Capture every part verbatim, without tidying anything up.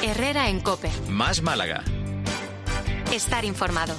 Herrera en COPE. Más Málaga. Estar informado.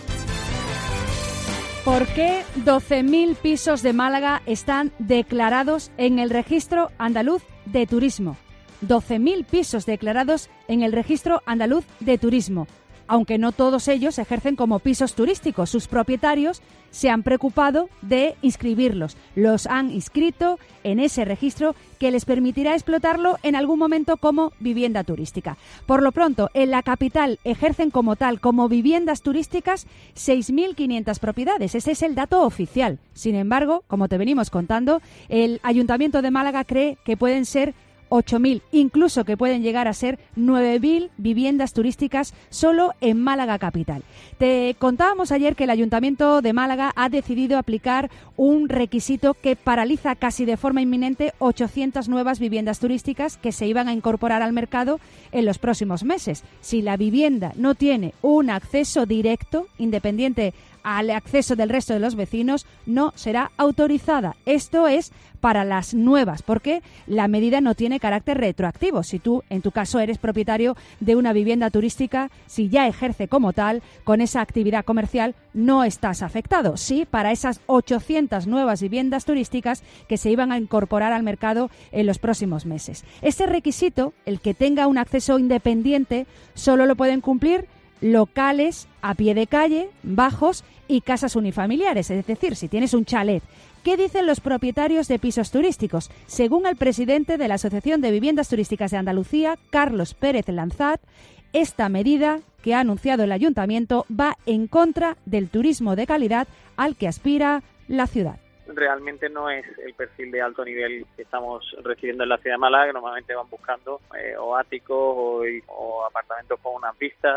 ¿Por qué doce mil pisos de Málaga están declarados en el Registro Andaluz de Turismo? doce mil pisos declarados en el Registro Andaluz de Turismo. Aunque no todos ellos ejercen como pisos turísticos, sus propietarios se han preocupado de inscribirlos. Los han inscrito en ese registro que les permitirá explotarlo en algún momento como vivienda turística. Por lo pronto, en la capital ejercen como tal, como viviendas turísticas, seis mil quinientas propiedades. Ese es el dato oficial. Sin embargo, como te venimos contando, el Ayuntamiento de Málaga cree que pueden ser ocho mil, incluso que pueden llegar a ser nueve mil viviendas turísticas solo en Málaga capital. Te contábamos ayer que el Ayuntamiento de Málaga ha decidido aplicar un requisito que paraliza casi de forma inminente ochocientas nuevas viviendas turísticas que se iban a incorporar al mercado en los próximos meses. Si la vivienda no tiene un acceso directo, independiente al acceso del resto de los vecinos, no será autorizada. Esto es para las nuevas, porque la medida no tiene carácter retroactivo. Si tú, en tu caso, eres propietario de una vivienda turística, si ya ejerce como tal, con esa actividad comercial, no estás afectado. Sí, para esas ochocientas nuevas viviendas turísticas que se iban a incorporar al mercado en los próximos meses. Este requisito, el que tenga un acceso independiente, solo lo pueden cumplir locales a pie de calle, bajos y casas unifamiliares, es decir, si tienes un chalet. ¿Qué dicen los propietarios de pisos turísticos? Según el presidente de la Asociación de Viviendas Turísticas de Andalucía, Carlos Pérez Lanzat, esta medida que ha anunciado el Ayuntamiento va en contra del turismo de calidad al que aspira la ciudad. Realmente no es el perfil de alto nivel que estamos recibiendo en la ciudad de Málaga, que normalmente van buscando eh, o áticos o, o apartamentos con unas vistas.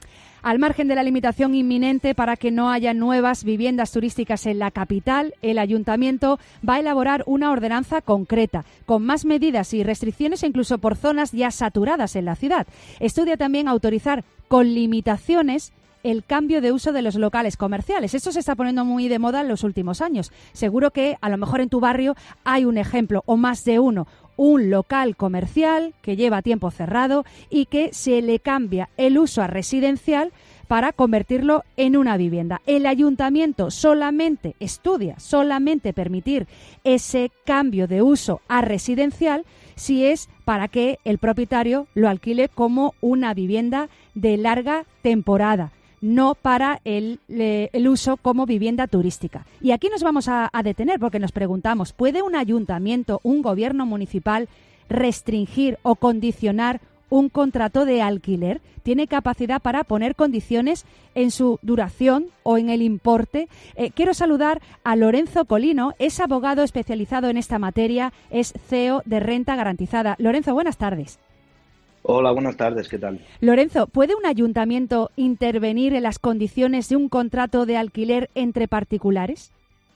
Al margen de la limitación inminente para que no haya nuevas viviendas turísticas en la capital, el Ayuntamiento va a elaborar una ordenanza concreta, con más medidas y restricciones incluso por zonas ya saturadas en la ciudad. Estudia también autorizar con limitaciones el cambio de uso de los locales comerciales. Esto se está poniendo muy de moda en los últimos años. Seguro que a lo mejor en tu barrio hay un ejemplo o más de uno. Un local comercial que lleva tiempo cerrado y que se le cambia el uso a residencial para convertirlo en una vivienda. El Ayuntamiento solamente estudia, solamente permitir ese cambio de uso a residencial si es para que el propietario lo alquile como una vivienda de larga temporada, no para el, el uso como vivienda turística. Y aquí nos vamos a, a detener porque nos preguntamos, ¿puede un ayuntamiento, un gobierno municipal restringir o condicionar un contrato de alquiler? ¿Tiene capacidad para poner condiciones en su duración o en el importe? Eh, quiero saludar a Lorenzo Colino, es abogado especializado en esta materia, es C E O de Renta Garantizada. Lorenzo, buenas tardes. Hola, buenas tardes, ¿qué tal? Lorenzo, ¿puede un ayuntamiento intervenir en las condiciones de un contrato de alquiler entre particulares?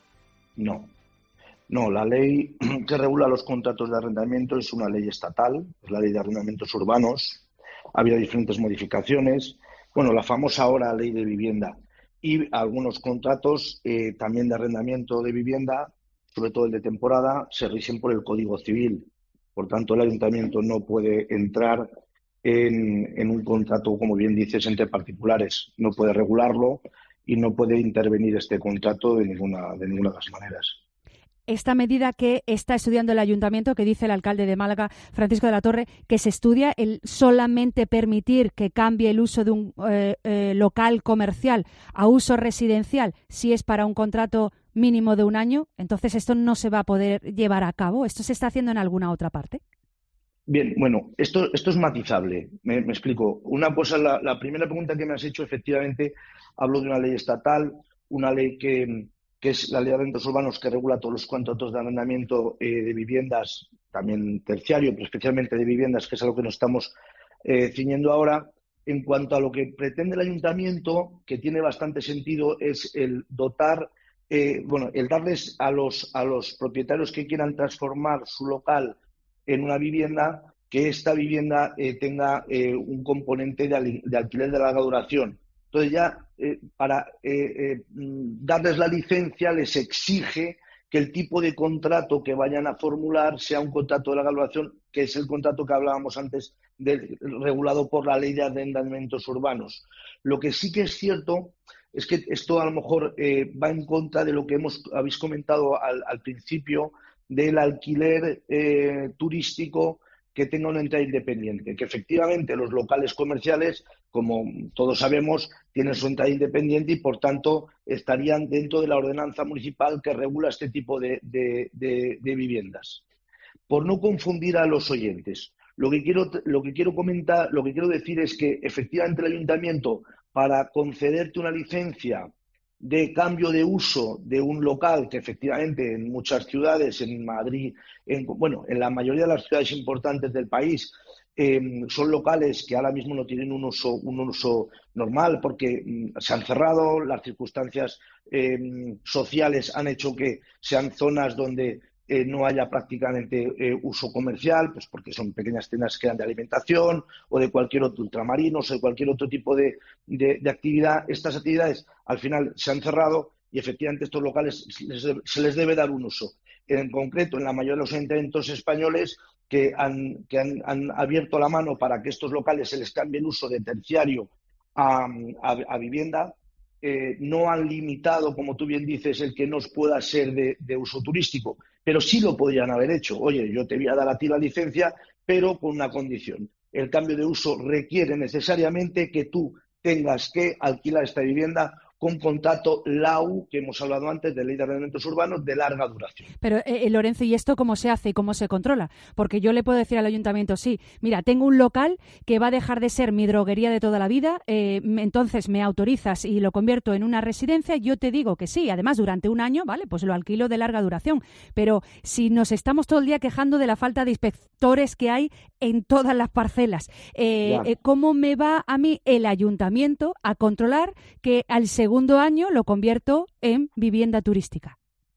No. No, la ley que regula los contratos de arrendamiento es una ley estatal, es la ley de arrendamientos urbanos. Ha habido diferentes modificaciones. Bueno, la famosa ahora ley de vivienda y algunos contratos eh, también de arrendamiento de vivienda, sobre todo el de temporada, se rigen por el Código Civil. Por tanto, el ayuntamiento no puede entrar en, en un contrato, como bien dices, entre particulares. No puede regularlo y no puede intervenir este contrato de ninguna, de ninguna de las maneras. Esta medida que está estudiando el Ayuntamiento, que dice el alcalde de Málaga, Francisco de la Torre, que se estudia el solamente permitir que cambie el uso de un eh, eh, local comercial a uso residencial si es para un contrato mínimo de un año, entonces esto no se va a poder llevar a cabo. ¿Esto se está haciendo en alguna otra parte? Bien, bueno, esto, esto es matizable. Me, me explico. Una cosa, la, la primera pregunta que me has hecho, efectivamente, hablo de una ley estatal, una ley que... que es la ley de arrendos urbanos que regula todos los contratos de arrendamiento eh, de viviendas, también terciario, pero especialmente de viviendas, que es a lo que nos estamos eh, ciñendo ahora. En cuanto a lo que pretende el ayuntamiento, que tiene bastante sentido, es el dotar, eh, bueno, el darles a los, a los propietarios que quieran transformar su local en una vivienda, que esta vivienda eh, tenga eh, un componente de, al, de alquiler de larga duración. Entonces ya eh, para eh, eh, darles la licencia les exige que el tipo de contrato que vayan a formular sea un contrato de larga duración, que es el contrato que hablábamos antes, de, regulado por la Ley de Arrendamientos Urbanos. Lo que sí que es cierto es que esto a lo mejor eh, va en contra de lo que hemos habéis comentado al, al principio del alquiler eh, turístico que tenga una entrada independiente, que efectivamente los locales comerciales, como todos sabemos, tienen su entrada independiente y, por tanto, estarían dentro de la ordenanza municipal que regula este tipo de, de, de, de viviendas. Por no confundir a los oyentes, lo que quiero, lo que quiero comentar, lo que quiero decir es que efectivamente el ayuntamiento, para concederte una licencia de cambio de uso de un local, que efectivamente en muchas ciudades, en Madrid, en, bueno, en la mayoría de las ciudades importantes del país, eh, son locales que ahora mismo no tienen un uso, un uso normal porque mm, se han cerrado, las circunstancias eh, sociales han hecho que sean zonas donde eh, no haya prácticamente eh, uso comercial, pues porque son pequeñas tiendas que dan de alimentación o de cualquier otro ultramarinos o de cualquier otro tipo de, de, de actividad. Estas actividades al final se han cerrado y efectivamente estos locales les, se les debe dar un uso. En concreto, en la mayoría de los ayuntamientos españoles que, han, que han, han abierto la mano para que estos locales se les cambie el uso de terciario a, a, a vivienda, eh, no han limitado, como tú bien dices, el que no pueda ser de, de uso turístico, pero sí lo podrían haber hecho. Oye, yo te voy a dar a ti la licencia, pero con una condición. El cambio de uso requiere necesariamente que tú tengas que alquilar esta vivienda con contrato L A U, que hemos hablado antes, de Ley de Arrendamientos Urbanos, de larga duración. Pero, eh, Lorenzo, ¿y esto cómo se hace y cómo se controla? Porque yo le puedo decir al ayuntamiento, sí, mira, tengo un local que va a dejar de ser mi droguería de toda la vida, eh, entonces me autorizas y lo convierto en una residencia, yo te digo que sí, además durante un año, vale, pues lo alquilo de larga duración. Pero si nos estamos todo el día quejando de la falta de inspectores que hay en todas las parcelas, eh, eh, ¿cómo me va a mí el ayuntamiento a controlar que al segundo segundo año lo convierto en vivienda turística?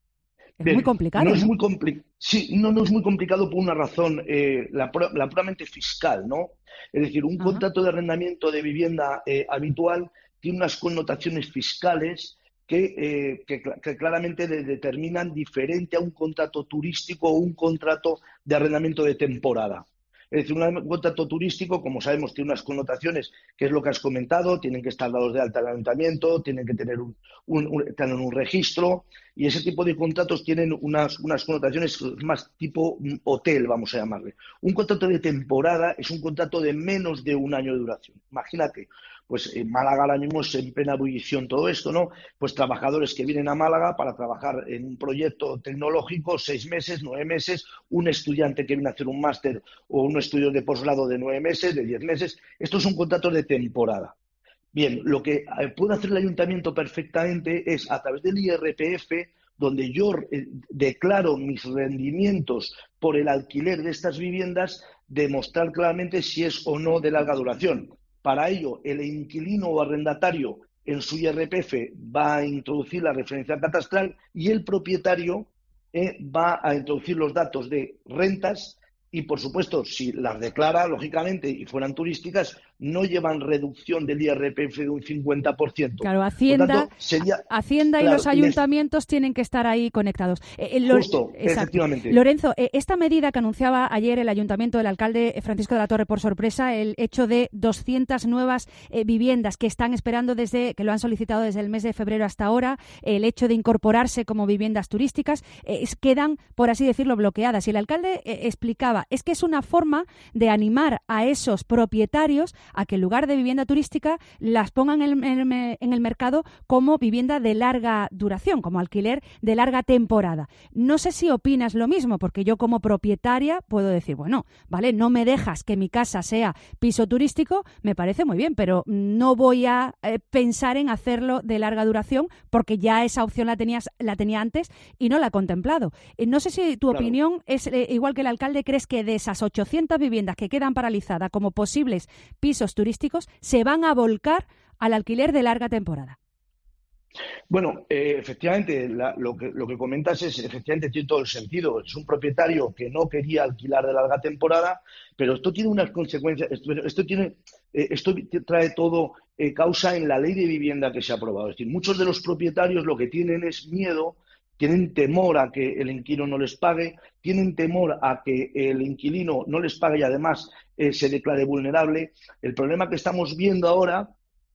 Es Bien, muy complicado. No, ¿no? es muy compli- sí, no, no es muy complicado por una razón, eh, la, la puramente fiscal, ¿no? Es decir, un Ajá. contrato de arrendamiento de vivienda eh, habitual tiene unas connotaciones fiscales que, eh, que, que claramente de, determinan diferente a un contrato turístico o un contrato de arrendamiento de temporada. Es decir, un contrato turístico, como sabemos, tiene unas connotaciones, que es lo que has comentado, tienen que estar dados de alta al ayuntamiento, tienen que tener un, un, un, tener un registro, y ese tipo de contratos tienen unas, unas connotaciones más tipo hotel, vamos a llamarle. Un contrato de temporada es un contrato de menos de un año de duración. Imagínate, pues en Málaga ahora mismo es en plena ebullición todo esto, ¿no? Pues trabajadores que vienen a Málaga para trabajar en un proyecto tecnológico, seis meses, nueve meses, un estudiante que viene a hacer un máster o un estudio de posgrado de nueve meses, de diez meses. Estos son contratos de temporada. Bien, lo que puede hacer el ayuntamiento perfectamente es, a través del I R P F, donde yo eh, declaro mis rendimientos por el alquiler de estas viviendas, demostrar claramente si es o no de larga duración. Para ello, el inquilino o arrendatario en su I R P F va a introducir la referencia catastral y el propietario eh, va a introducir los datos de rentas y, por supuesto, si las declara, lógicamente, y fueran turísticas, no llevan reducción del I R P F de un cincuenta por ciento. Claro, Hacienda, por tanto, sería, Hacienda claro, y los ayuntamientos les... tienen que estar ahí conectados. Eh, eh, Justo, efectivamente. Lorenzo, eh, esta medida que anunciaba ayer el ayuntamiento del alcalde Francisco de la Torre por sorpresa, el hecho de doscientas nuevas eh, viviendas que están esperando desde, que lo han solicitado desde el mes de febrero hasta ahora, el hecho de incorporarse como viviendas turísticas, eh, quedan, por así decirlo, bloqueadas. Y el alcalde eh, explicaba, es que es una forma de animar a esos propietarios a que en lugar de vivienda turística las pongan en el, en el mercado como vivienda de larga duración, como alquiler de larga temporada. No sé si opinas lo mismo, porque yo como propietaria puedo decir, bueno, vale, no me dejas que mi casa sea piso turístico, me parece muy bien, pero no voy a eh, pensar en hacerlo de larga duración porque ya esa opción la, tenías, la tenía antes y no la he contemplado. Eh, no sé si tu claro. opinión es eh, igual que el alcalde, ¿crees que de esas ochocientas viviendas que quedan paralizadas como posibles pisos turísticos se van a volcar al alquiler de larga temporada? Bueno, eh, efectivamente, la, lo, que, lo que comentas es, efectivamente, tiene todo el sentido. Es un propietario que no quería alquilar de larga temporada, pero esto tiene unas consecuencias, esto, esto, tiene, eh, esto trae todo eh, causa en la ley de vivienda que se ha aprobado. Es decir, muchos de los propietarios lo que tienen es miedo tienen temor a que el inquilino no les pague, tienen temor a que el inquilino no les pague y además eh, se declare vulnerable. El problema que estamos viendo ahora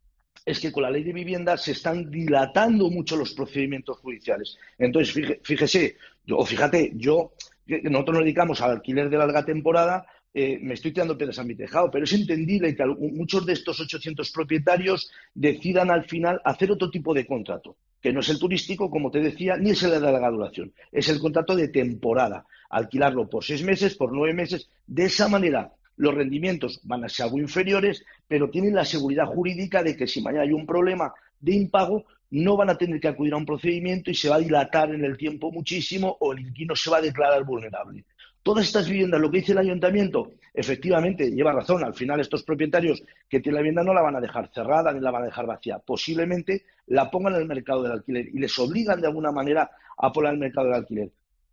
es que con la ley de vivienda se están dilatando mucho los procedimientos judiciales. Entonces, fíjese, o fíjate, yo, nosotros nos dedicamos al alquiler de larga temporada, eh, me estoy tirando piedras a mi tejado, pero es entendible que muchos de estos ochocientos propietarios decidan al final hacer otro tipo de contrato, que no es el turístico, como te decía, ni es el de larga duración, es el contrato de temporada, alquilarlo por seis meses, por nueve meses, de esa manera. Los rendimientos van a ser algo inferiores, pero tienen la seguridad jurídica de que si mañana hay un problema de impago, no van a tener que acudir a un procedimiento y se va a dilatar en el tiempo muchísimo o el inquilino se va a declarar vulnerable. Todas estas viviendas, lo que dice el ayuntamiento, efectivamente, lleva razón. Al final estos propietarios que tienen la vivienda no la van a dejar cerrada ni la van a dejar vacía. Posiblemente la pongan en el mercado del alquiler y les obligan de alguna manera a poner en el mercado del alquiler.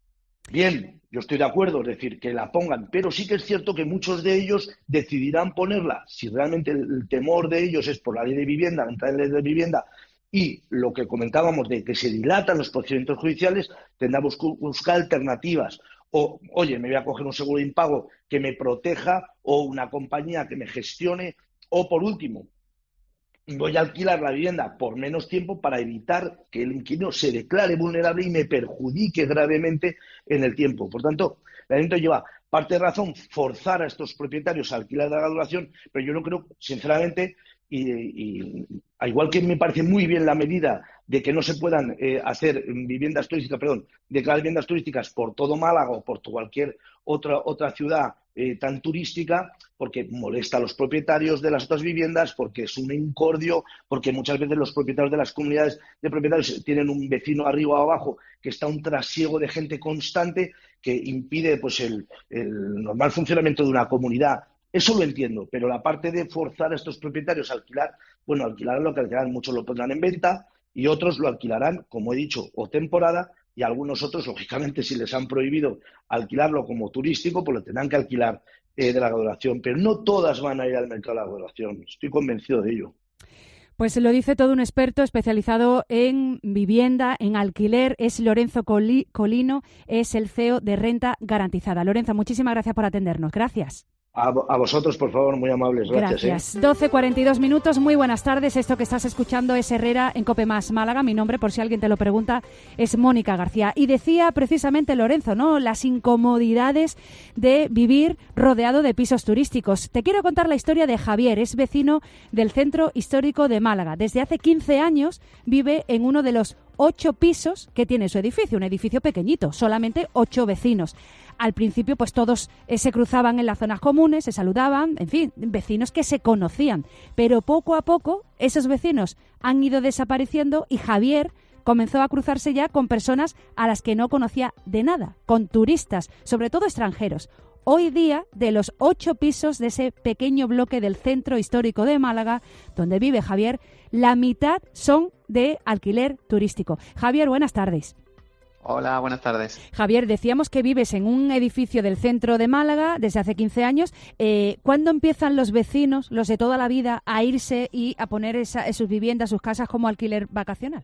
Bien, yo estoy de acuerdo, es decir, que la pongan, pero sí que es cierto que muchos de ellos decidirán ponerla si realmente el temor de ellos es por la ley de vivienda, la entrada en la ley de vivienda y lo que comentábamos de que se dilatan los procedimientos judiciales, tendrán que buscar alternativas. O, oye, me voy a coger un seguro de impago que me proteja o una compañía que me gestione o, por último, voy a alquilar la vivienda por menos tiempo para evitar que el inquilino se declare vulnerable y me perjudique gravemente en el tiempo. Por tanto, el ayuntamiento lleva parte de razón forzar a estos propietarios a alquilar de larga duración, pero yo no creo, sinceramente, y, y igual que me parece muy bien la medida de que no se puedan eh, hacer viviendas turísticas, perdón, declarar viviendas turísticas por todo Málaga o por cualquier otra, otra ciudad eh, tan turística, porque molesta a los propietarios de las otras viviendas, porque es un incordio, porque muchas veces los propietarios de las comunidades de propietarios tienen un vecino arriba o abajo que está un trasiego de gente constante que impide pues el, el normal funcionamiento de una comunidad. Eso lo entiendo, pero la parte de forzar a estos propietarios a alquilar, bueno, alquilarán lo que alquilarán, muchos lo pondrán en venta y otros lo alquilarán, como he dicho, o temporada, y algunos otros, lógicamente, si les han prohibido alquilarlo como turístico, pues lo tendrán que alquilar eh, de larga duración. Pero no todas van a ir al mercado de larga duración, estoy convencido de ello. Pues lo dice todo un experto especializado en vivienda, en alquiler, es Lorenzo Colino, es el C E O de Renta Garantizada. Lorenzo, muchísimas gracias por atendernos. Gracias. A, a vosotros, por favor, muy amables. Gracias. Gracias. ¿eh? doce cuarenta y dos minutos, muy buenas tardes. Esto que estás escuchando es Herrera en Cope Más Málaga. Mi nombre, por si alguien te lo pregunta, es Mónica García. Y decía precisamente Lorenzo, ¿no?, las incomodidades de vivir rodeado de pisos turísticos. Te quiero contar la historia de Javier, es vecino del Centro Histórico de Málaga. Desde hace quince años vive en uno de los ocho pisos que tiene su edificio, un edificio pequeñito, solamente ocho vecinos. Al principio, pues todos eh, se cruzaban en las zonas comunes, se saludaban, en fin, vecinos que se conocían. Pero poco a poco esos vecinos han ido desapareciendo y Javier comenzó a cruzarse ya con personas a las que no conocía de nada, con turistas, sobre todo extranjeros. Hoy día, de los ocho pisos de ese pequeño bloque del Centro Histórico de Málaga, donde vive Javier, la mitad son de alquiler turístico. Javier, buenas tardes. Hola, buenas tardes. Javier, decíamos que vives en un edificio del centro de Málaga desde hace quince años. Eh, ¿Cuándo empiezan los vecinos, los de toda la vida, a irse y a poner esa, sus viviendas, sus casas como alquiler vacacional?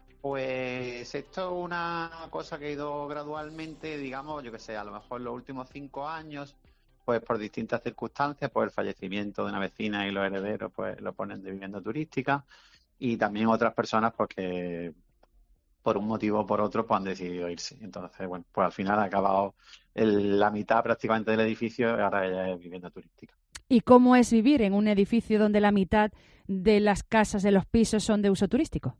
Pues esto es una cosa que ha ido gradualmente, digamos, yo que sé, a lo mejor en los últimos cinco años, pues por distintas circunstancias, pues el fallecimiento de una vecina y los herederos pues lo ponen de vivienda turística, y también otras personas porque por un motivo o por otro pues han decidido irse. Entonces, bueno, pues al final ha acabado el, la mitad prácticamente del edificio y ahora ya es vivienda turística. ¿Y cómo es vivir en un edificio donde la mitad de las casas, de los pisos, son de uso turístico?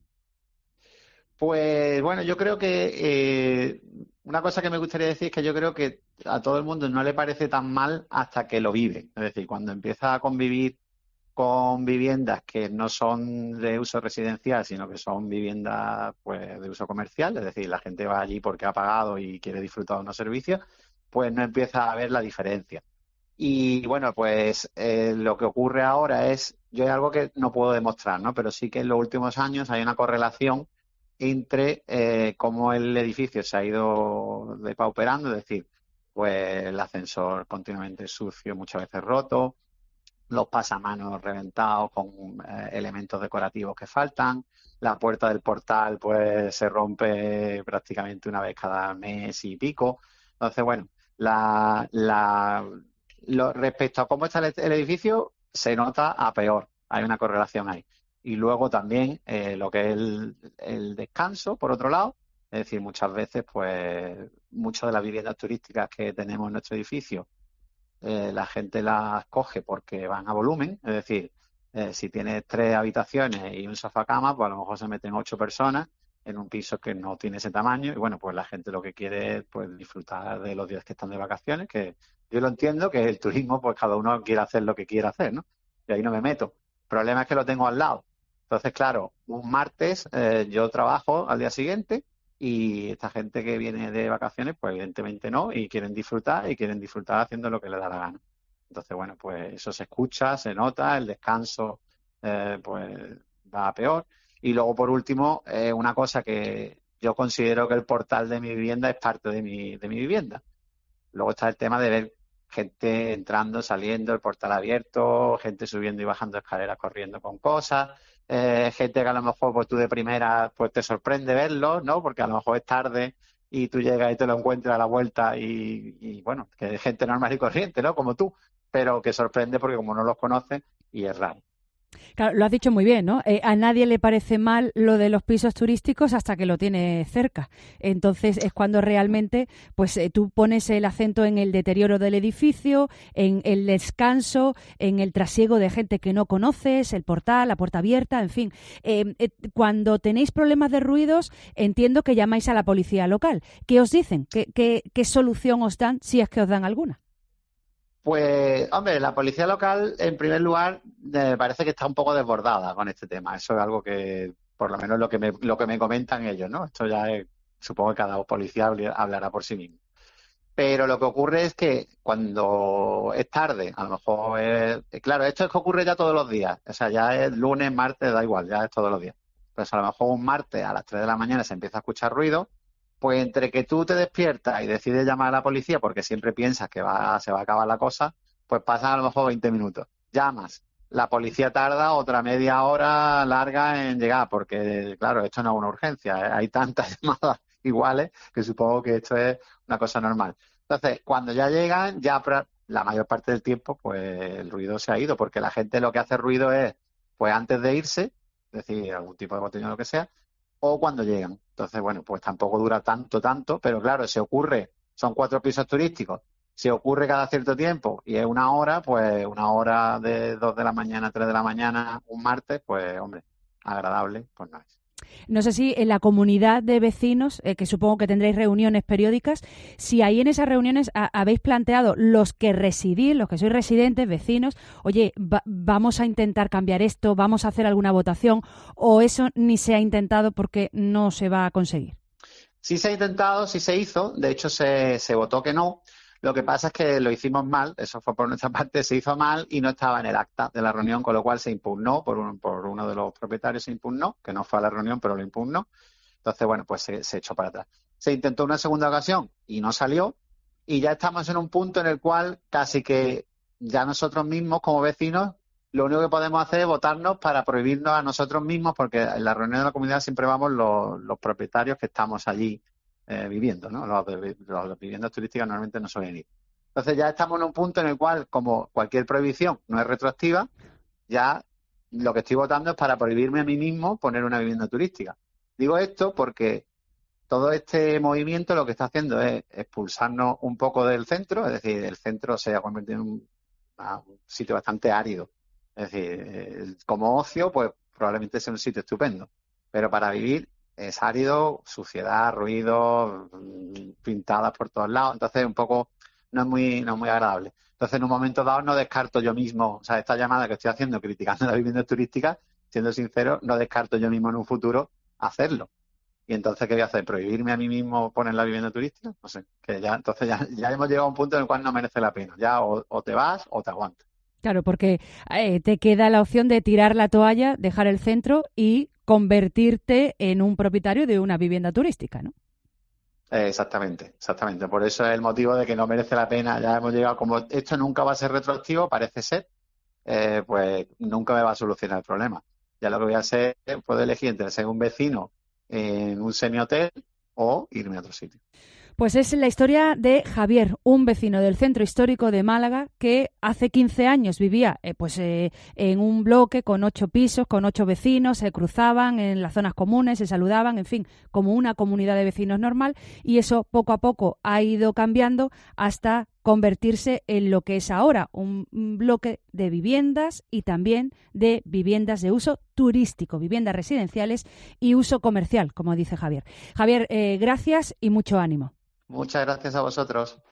Pues bueno, yo creo que eh, una cosa que me gustaría decir es que yo creo que a todo el mundo no le parece tan mal hasta que lo vive. Es decir, cuando empieza a convivir con viviendas que no son de uso residencial, sino que son viviendas pues de uso comercial, es decir, la gente va allí porque ha pagado y quiere disfrutar de unos servicios, pues no empieza a ver la diferencia. Y bueno, pues eh, lo que ocurre ahora es, yo es algo que no puedo demostrar, ¿no? Pero sí que en los últimos años hay una correlación entre eh, cómo el edificio se ha ido depauperando, es decir, pues el ascensor continuamente sucio, muchas veces roto, los pasamanos reventados con eh, elementos decorativos que faltan, la puerta del portal pues se rompe prácticamente una vez cada mes y pico. Entonces, bueno, la, la, lo, respecto a cómo está el, el edificio, se nota a peor, hay una correlación ahí. Y luego también eh, lo que es el, el descanso, por otro lado, es decir, muchas veces, pues, muchas de las viviendas turísticas que tenemos en nuestro edificio, eh, la gente las coge porque van a volumen, es decir, eh, si tienes tres habitaciones y un sofá cama, pues a lo mejor se meten ocho personas en un piso que no tiene ese tamaño y bueno, pues la gente lo que quiere es pues disfrutar de los días que están de vacaciones, que yo lo entiendo, que el turismo, pues cada uno quiere hacer lo que quiera hacer, ¿no? Y ahí no me meto. El problema es que lo tengo al lado. Entonces, claro, un martes eh, yo trabajo al día siguiente y esta gente que viene de vacaciones, pues evidentemente no, y quieren disfrutar y quieren disfrutar haciendo lo que les da la gana. Entonces, bueno, pues eso se escucha, se nota, el descanso eh, pues va a peor. Y luego, por último, eh, una cosa que yo considero que el portal de mi vivienda es parte de mi, de mi vivienda. Luego está el tema de ver gente entrando, saliendo, el portal abierto, gente subiendo y bajando escaleras, corriendo con cosas, eh, gente que a lo mejor pues tú de primera pues te sorprende verlo, ¿no? Porque a lo mejor es tarde y tú llegas y te lo encuentras a la vuelta y, y bueno, que es gente normal y corriente, ¿no? Como tú, pero que sorprende porque como no los conoces y es raro. Claro, lo has dicho muy bien, ¿no? Eh, a nadie le parece mal lo de los pisos turísticos hasta que lo tiene cerca. Entonces es cuando realmente pues eh, tú pones el acento en el deterioro del edificio, en el descanso, en el trasiego de gente que no conoces, el portal, la puerta abierta, en fin. Eh, eh, cuando tenéis problemas de ruidos, entiendo que llamáis a la policía local. ¿Qué os dicen? ¿Qué, qué, qué solución os dan, si es que os dan alguna? Pues, hombre, la policía local, en primer lugar, me parece que está un poco desbordada con este tema. Eso es algo que, por lo menos, lo que me, lo que me comentan ellos, ¿no? Esto ya es, supongo que cada policía hablará por sí mismo. Pero lo que ocurre es que cuando es tarde, a lo mejor es... Claro, esto es que ocurre ya todos los días. O sea, ya es lunes, martes, da igual, ya es todos los días. Pues a lo mejor un martes a las tres de la mañana se empieza a escuchar ruido. Pues entre que tú te despiertas y decides llamar a la policía porque siempre piensas que va, se va a acabar la cosa, pues pasan a lo mejor veinte minutos. Llamas, la policía tarda otra media hora larga en llegar porque, claro, esto no es una urgencia, ¿eh? Hay tantas llamadas iguales que supongo que esto es una cosa normal. Entonces, cuando ya llegan, ya la mayor parte del tiempo, pues el ruido se ha ido porque la gente lo que hace ruido es, pues antes de irse, es decir, algún tipo de botellón o lo que sea, o cuando llegan. Entonces, bueno, pues tampoco dura tanto, tanto, pero claro, si ocurre, son cuatro pisos turísticos, si ocurre cada cierto tiempo y es una hora, pues una hora de dos de la mañana, tres de la mañana, un martes, pues hombre, agradable, pues no es. No sé si en la comunidad de vecinos, eh, que supongo que tendréis reuniones periódicas, si ahí en esas reuniones a, habéis planteado los que residís, los que sois residentes, vecinos, oye, va, vamos a intentar cambiar esto, vamos a hacer alguna votación, o eso ni se ha intentado porque no se va a conseguir. Sí se ha intentado, sí se hizo, de hecho se, se votó que no. Lo que pasa es que lo hicimos mal, eso fue por nuestra parte, se hizo mal y no estaba en el acta de la reunión, con lo cual se impugnó, por, un, por uno de los propietarios se impugnó, que no fue a la reunión, pero lo impugnó. Entonces, bueno, pues se, se echó para atrás. Se intentó una segunda ocasión y no salió, y ya estamos en un punto en el cual casi que ya nosotros mismos, como vecinos, lo único que podemos hacer es votarnos para prohibirnos a nosotros mismos, porque en la reunión de la comunidad siempre vamos los, los propietarios que estamos allí Eh, viviendo, ¿no? Los de, los de viviendas turísticas normalmente no suelen ir. Entonces ya estamos en un punto en el cual, como cualquier prohibición no es retroactiva, ya lo que estoy votando es para prohibirme a mí mismo poner una vivienda turística. Digo esto porque todo este movimiento lo que está haciendo es expulsarnos un poco del centro, es decir, el centro se ha convertido en un, un sitio bastante árido. Es decir, eh, como ocio, pues probablemente sea un sitio estupendo, pero para vivir es árido, suciedad, ruido, pintadas por todos lados, entonces un poco no es muy no es muy agradable. Entonces en un momento dado no descarto yo mismo, o sea, esta llamada que estoy haciendo criticando las viviendas turísticas, siendo sincero, no descarto yo mismo en un futuro hacerlo. Y entonces, ¿qué voy a hacer? ¿Prohibirme a mí mismo poner la vivienda turística? No sé, que ya entonces ya, ya hemos llegado a un punto en el cual no merece la pena. Ya o, o te vas o te aguantas. Claro, porque eh, te queda la opción de tirar la toalla, dejar el centro y convertirte en un propietario de una vivienda turística, ¿no? Eh, exactamente, exactamente. Por eso es el motivo de que no merece la pena. Ya hemos llegado, como esto nunca va a ser retroactivo, parece ser, eh, pues nunca me va a solucionar el problema. Ya lo que voy a hacer, puedo elegir entre ser un vecino en un semi-hotel o irme a otro sitio. Pues es la historia de Javier, un vecino del centro histórico de Málaga que hace quince años vivía eh, pues eh, en un bloque con ocho pisos, con ocho vecinos, se cruzaban en las zonas comunes, se saludaban, en fin, como una comunidad de vecinos normal, y eso poco a poco ha ido cambiando hasta convertirse en lo que es ahora, un bloque de viviendas y también de viviendas de uso turístico, viviendas residenciales y uso comercial, como dice Javier. Javier, eh, gracias y mucho ánimo. Muchas gracias a vosotros.